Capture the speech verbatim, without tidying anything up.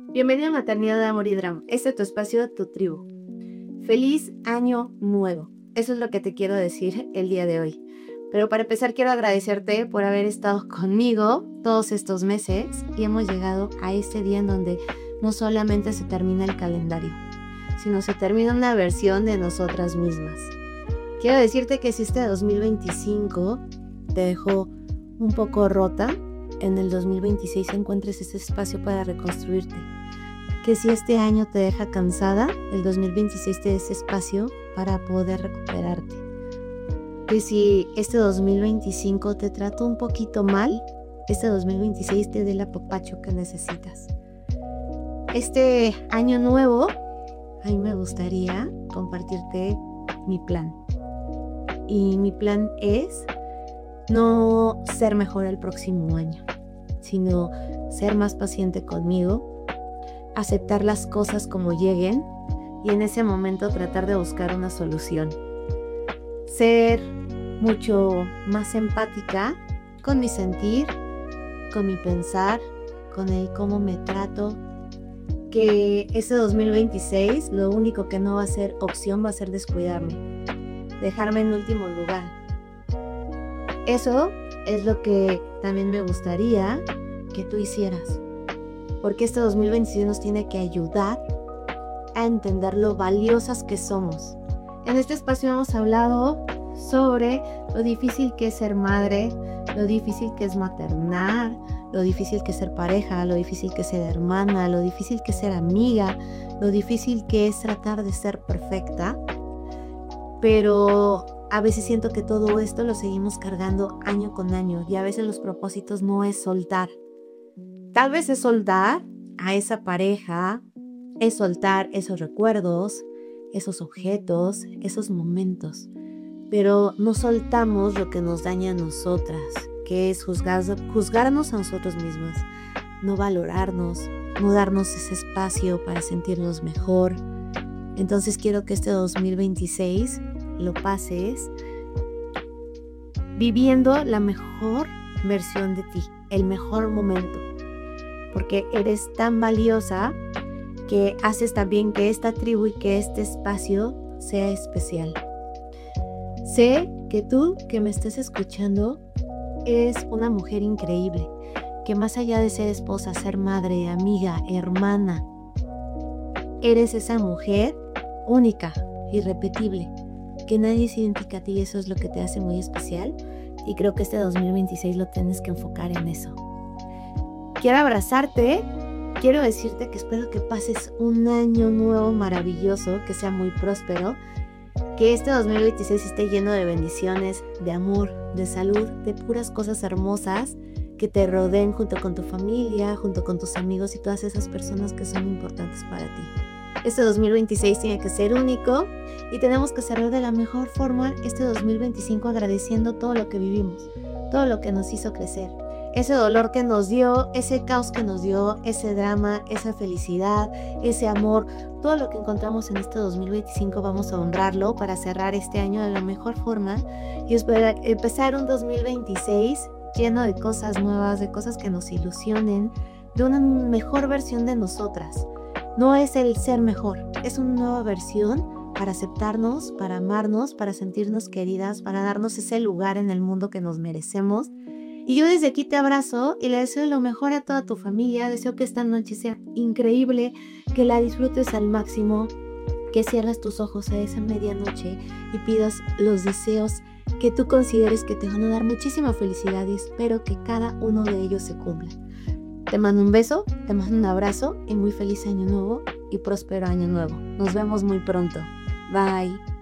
Bienvenido a Maternidad de Amor y Drama. Este es tu espacio, tu tribu. Feliz año nuevo. Eso es lo que te quiero decir el día de hoy. Pero para empezar quiero agradecerte por haber estado conmigo todos estos meses y hemos llegado a este día en donde no solamente se termina el calendario, sino se termina una versión de nosotras mismas. Quiero decirte que si este dos mil veinticinco te dejó un poco rota, en el dos mil veintiséis encuentres ese espacio para reconstruirte. Que si este año te deja cansada, el dos mil veintiséis te dé ese espacio para poder recuperarte. Que si este dos mil veinticinco te trató un poquito mal, este dos mil veintiséis te dé el apapacho que necesitas. Este año nuevo, a mí me gustaría compartirte mi plan. Y mi plan es no ser mejor el próximo año, sino ser más paciente conmigo, aceptar las cosas como lleguen y en ese momento tratar de buscar una solución. Ser mucho más empática con mi sentir, con mi pensar, con el cómo me trato. Que ese dos mil veintiséis lo único que no va a ser opción va a ser descuidarme, dejarme en último lugar. Eso es lo que también me gustaría que tú hicieras, porque este dos mil veintiséis nos tiene que ayudar a entender lo valiosas que somos. En este espacio hemos hablado sobre lo difícil que es ser madre, lo difícil que es maternar, lo difícil que es ser pareja, lo difícil que es ser hermana, lo difícil que es ser amiga, lo difícil que es tratar de ser perfecta, pero a veces siento que todo esto lo seguimos cargando año con año y a veces los propósitos no es soltar. Tal vez es soltar a esa pareja, es soltar esos recuerdos, esos objetos, esos momentos, pero no soltamos lo que nos daña a nosotras, que es juzgar, juzgarnos a nosotros mismos, no valorarnos, no darnos ese espacio para sentirnos mejor. Entonces quiero que este dos mil veintiséis lo pases viviendo la mejor versión de ti, el mejor momento, porque eres tan valiosa que haces también que esta tribu y que este espacio sea especial. Sé que tú que me estés escuchando eres una mujer increíble, que más allá de ser esposa, ser madre, amiga, hermana, eres esa mujer única, irrepetible, que nadie se identifica a ti y eso es lo que te hace muy especial y creo que este dos mil veintiséis lo tienes que enfocar en eso. Quiero abrazarte, quiero decirte que espero que pases un año nuevo maravilloso, que sea muy próspero, que este dos mil veintiséis esté lleno de bendiciones, de amor, de salud, de puras cosas hermosas que te rodeen junto con tu familia, junto con tus amigos y todas esas personas que son importantes para ti. Este dos mil veintiséis tiene que ser único y tenemos que cerrar de la mejor forma este dos mil veinticinco agradeciendo todo lo que vivimos, todo lo que nos hizo crecer, ese dolor que nos dio, ese caos que nos dio, ese drama, esa felicidad, ese amor, todo lo que encontramos en este dos mil veinticinco vamos a honrarlo para cerrar este año de la mejor forma y esperar, empezar un dos mil veintiséis lleno de cosas nuevas, de cosas que nos ilusionen, de una mejor versión de nosotras. No es el ser mejor, es una nueva versión para aceptarnos, para amarnos, para sentirnos queridas, para darnos ese lugar en el mundo que nos merecemos. Y yo desde aquí te abrazo y le deseo lo mejor a toda tu familia. Deseo que esta noche sea increíble, que la disfrutes al máximo, que cierres tus ojos a esa medianoche y pidas los deseos que tú consideres que te van a dar muchísima felicidad y espero que cada uno de ellos se cumpla. Te mando un beso, te mando un abrazo y muy feliz año nuevo y próspero año nuevo. Nos vemos muy pronto. Bye.